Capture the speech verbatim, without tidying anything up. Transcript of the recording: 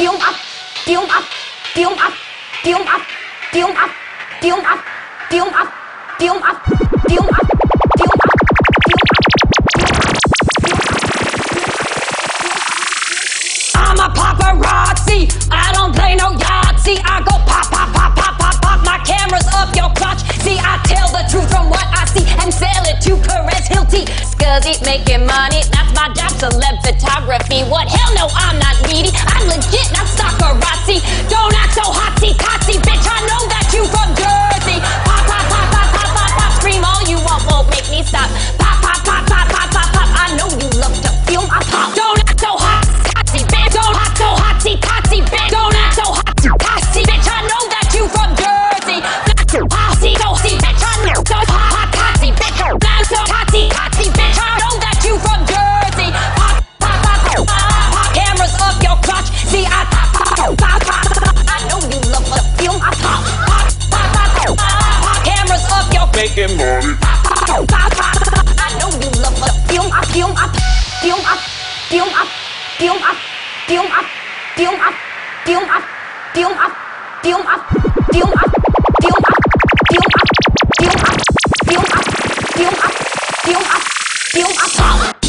Tium up, tium up, tium up, tium up, tium up, tium up, tium up, tium up, tium up, tium up. I'm a paparazzi, I don't play no Yahtzee. I go pop, pop, pop, pop, pop, pop. My camera's up your crotch. See, I tell the truth from what I see and sell it to Perez Hilty. Scuzzy making money, that's my job, celeb photography. What? Hell no, I'm not needy. I'm legit, not stalkerazzi. Don't act so hotsy-totsy, bitch. I know that you from Jersey. Pop, pop, pop, pop, pop, pop, pop. Scream all you want, won't make me stop. Pop, pop, pop, pop, pop, pop, pop. I know you love to feel my pop. Don't act so hot. Don't act so hotsy-totsy, bitch. Don't act so hotsy-totsy, bitch. I know that you from Jersey. Not so hotsy-totsy, bitch. I know so hot-totsy, bitch. Not so hotsy-totsy, bitch. I know that you from Jersey. Pop, pop, pop, pop, pop, pop. Cameras up your crotch. See, I pop, pop, pop, pop, pop. I know you love to feel my pop. Pop, pop, pop, pop, pop. Cameras up your making money. Pop, pop, pop, pop, pop. I know you love to feel my feel my feel my feel my feel my Tium up, tium up, tium up, tium up, tium up, tium up, tium up, tium up, tium up, tium up, tium up, tium up, tium up, tium up.